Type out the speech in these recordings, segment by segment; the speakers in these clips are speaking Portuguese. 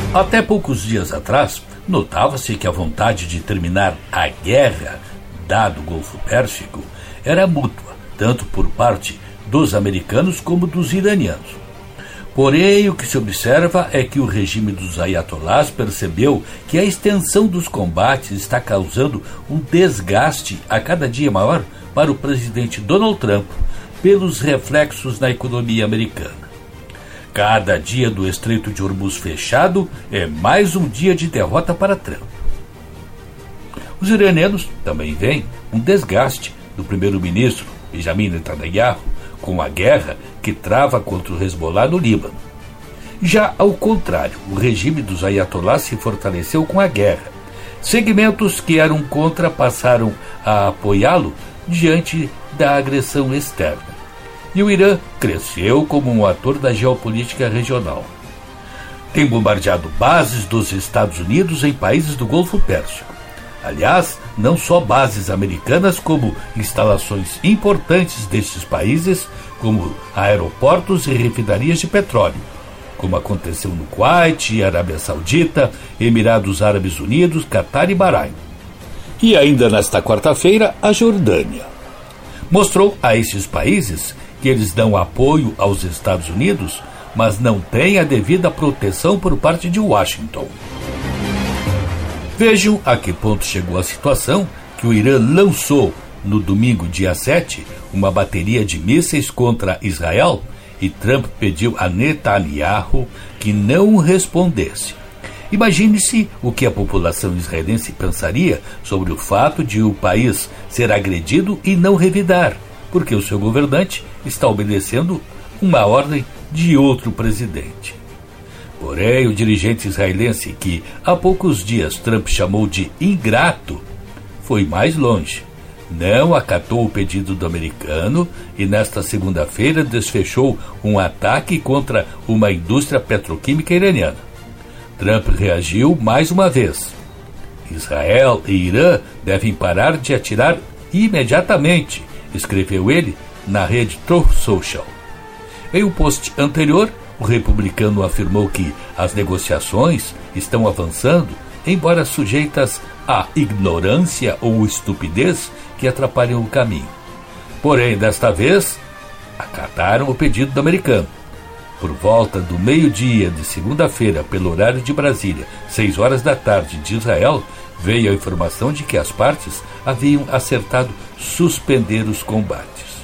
Até poucos dias atrás, notava-se que a vontade de terminar a guerra, dado o Golfo Pérsico, era mútua, tanto por parte dos americanos como dos iranianos. Porém, o que se observa é que o regime dos ayatollahs percebeu que a extensão dos combates está causando um desgaste a cada dia maior para o presidente Donald Trump, pelos reflexos na economia americana. Cada dia do Estreito de Hormuz fechado é mais um dia de derrota para Trump. Os iranianos também veem um desgaste do primeiro-ministro Benjamin Netanyahu com a guerra que trava contra o Hezbollah no Líbano. Já ao contrário, o regime dos ayatollahs se fortaleceu com a guerra. Segmentos que eram contra passaram a apoiá-lo diante da agressão externa. E o Irã cresceu como um ator da geopolítica regional. Tem bombardeado bases dos Estados Unidos em países do Golfo Pérsico. Aliás, não só bases americanas, como instalações importantes destes países, como aeroportos e refinarias de petróleo, como aconteceu no Kuwait, Arábia Saudita, Emirados Árabes Unidos, Catar e Bahrein. E ainda nesta quarta-feira, a Jordânia mostrou a esses países que eles dão apoio aos Estados Unidos, mas não têm a devida proteção por parte de Washington. Vejam a que ponto chegou a situação que o Irã lançou no domingo, dia 7, uma bateria de mísseis contra Israel e Trump pediu a Netanyahu que não respondesse. Imagine-se o que a população israelense pensaria sobre o fato de o país ser agredido e não revidar, porque o seu governante está obedecendo uma ordem de outro presidente. Porém, o dirigente israelense, que há poucos dias Trump chamou de ingrato, foi mais longe. Não acatou o pedido do americano e nesta segunda-feira desfechou um ataque contra uma indústria petroquímica iraniana. Trump reagiu mais uma vez. Israel e Irã devem parar de atirar imediatamente, escreveu ele na rede Truth Social. Em um post anterior, o republicano afirmou que as negociações estão avançando, embora sujeitas à ignorância ou estupidez que atrapalham o caminho. Porém, desta vez, acataram o pedido do americano. Por volta do meio-dia de segunda-feira, pelo horário de Brasília, 6 horas da tarde de Israel, veio a informação de que as partes haviam acertado suspender os combates.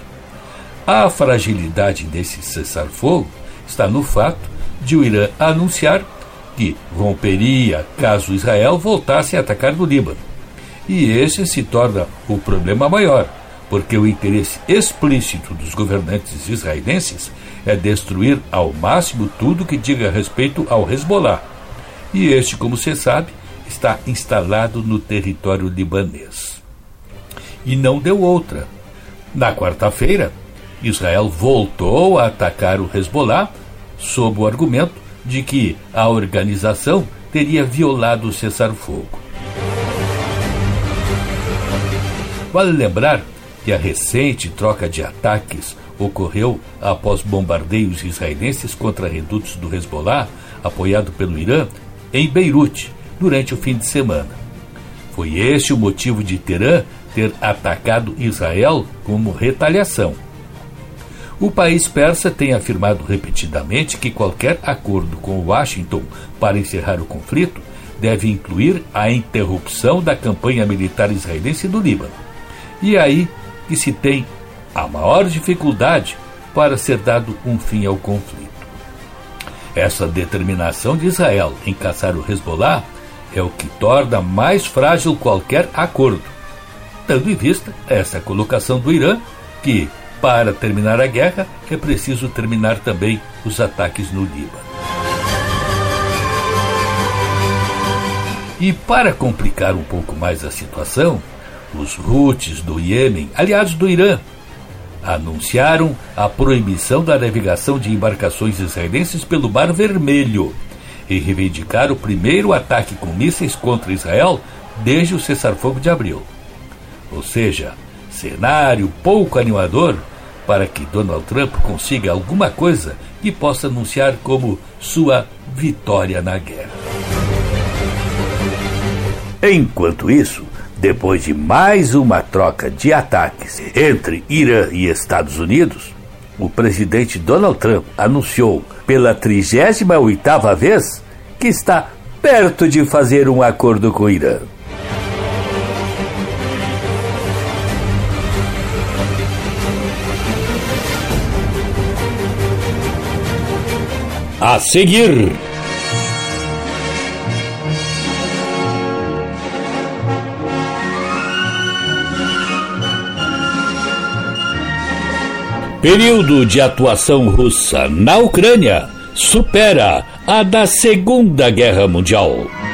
A fragilidade desse cessar-fogo está no fato de o Irã anunciar que romperia caso Israel voltasse a atacar no Líbano. E esse se torna o problema maior, porque o interesse explícito dos governantes israelenses é destruir ao máximo tudo que diga respeito ao Hezbollah. E este, como se sabe, está instalado no território libanês. E não deu outra. Na quarta-feira, Israel voltou a atacar o Hezbollah sob o argumento de que a organização teria violado o cessar-fogo. Vale lembrar que a recente troca de ataques ocorreu após bombardeios israelenses contra redutos do Hezbollah, apoiado pelo Irã, em Beirute, durante o fim de semana. Foi este o motivo de Teherã ter atacado Israel como retaliação. O país persa tem afirmado repetidamente que qualquer acordo com Washington para encerrar o conflito deve incluir a interrupção da campanha militar israelense no Líbano. E é aí que se tem a maior dificuldade para ser dado um fim ao conflito. Essa determinação de Israel em caçar o Hezbollah é o que torna mais frágil qualquer acordo, tendo em vista essa colocação do Irã, que, para terminar a guerra, é preciso terminar também os ataques no Líbano. E para complicar um pouco mais a situação, os Houthis do Iêmen, aliados do Irã, anunciaram a proibição da navegação de embarcações israelenses pelo Mar Vermelho e reivindicaram o primeiro ataque com mísseis contra Israel desde o cessar-fogo de abril. Ou seja, cenário pouco animador para que Donald Trump consiga alguma coisa que possa anunciar como sua vitória na guerra. Enquanto isso, depois de mais uma troca de ataques entre Irã e Estados Unidos, o presidente Donald Trump anunciou pela 38ª vez que está perto de fazer um acordo com o Irã. A seguir, período de atuação russa na Ucrânia supera a da Segunda Guerra Mundial.